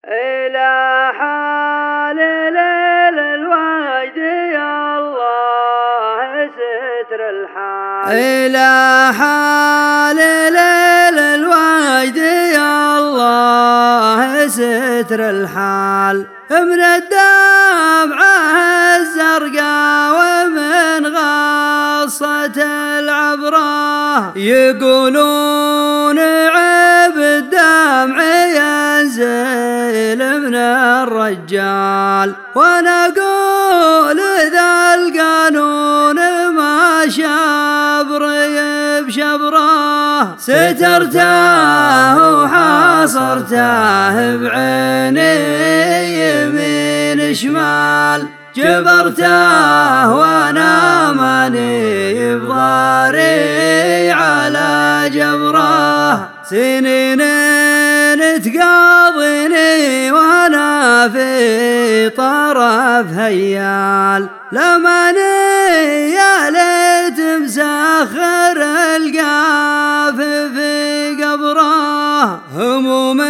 إلى حال ليل الوجد يا الله ستر الحال. إلى حال ليل الوجد يا الله ستر الحال. من الدمعة الزرقاء ومن غصة العبرة يقولون عيب الدمع ينزل من الرجال، وانا اقول ذا القانون ما شبري بشبره سترته وحاصرته بعيني يمين شمال، جبرته وانا ماني بضاري على جبره، سنين تقاضيني وانا في طرف هيال، لماني يا ليت مسخر القاف في قبره، هموم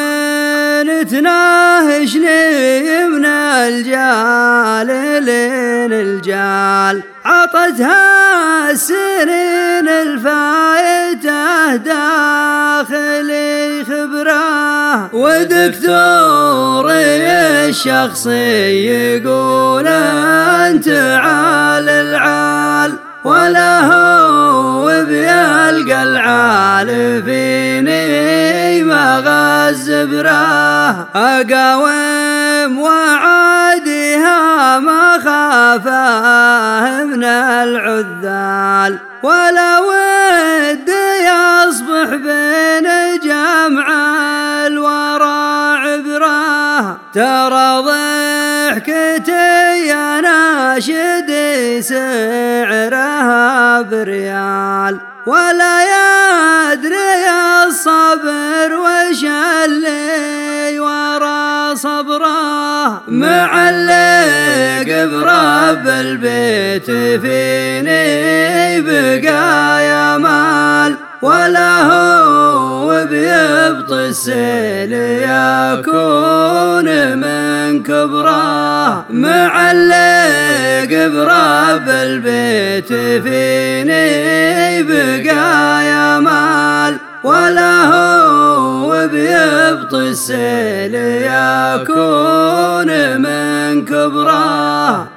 تناهشني من الجال لين الجال، عطتها السنين الفايته داخلي خبره، ودكتوري الشخصي يقول انت عال العال، ولا هو بيلقى العال فيني ما غزبره، اقاوم وعاديها ما خافه من العذال، ولا ودي يصبح بين جمع الورى عبره، ترى ضحكتي يا ناشدي سعرها بريال، ولا يدري الصبر وش اللي ورا صبره، معلق برب البيت فيني بقايا مال، ولا هو بيبط السيل يكون من كبره، معلق برب البيت فيني بقايا مال، ولا هو بيبط السيل يكون من كبره.